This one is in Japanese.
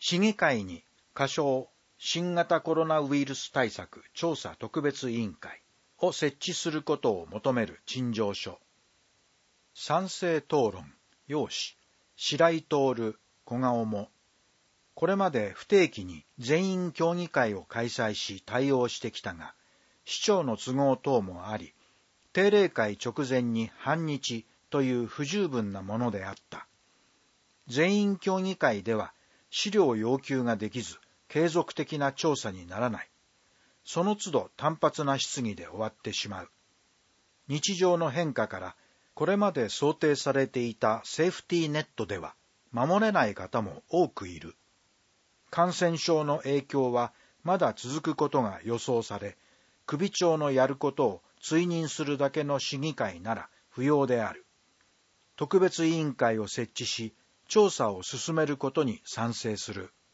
市議会に仮称新型コロナウイルス対策調査特別委員会を設置することを求める陳情書。賛成討論、要旨、白井徹、小顔も。これまで不定期に全員協議会を開催し対応してきたが、市長の都合等もあり、定例会直前に半日という不十分なものであった。全員協議会では資料要求ができず、継続的な調査にならない。その都度単発な質疑で終わってしまう。日常の変化からこれまで想定されていたセーフティーネットでは守れない方も多くいる。感染症の影響はまだ続くことが予想され、首長のやることを追認するだけの市議会なら不要である。特別委員会を設置し、調査を進めることに賛成する。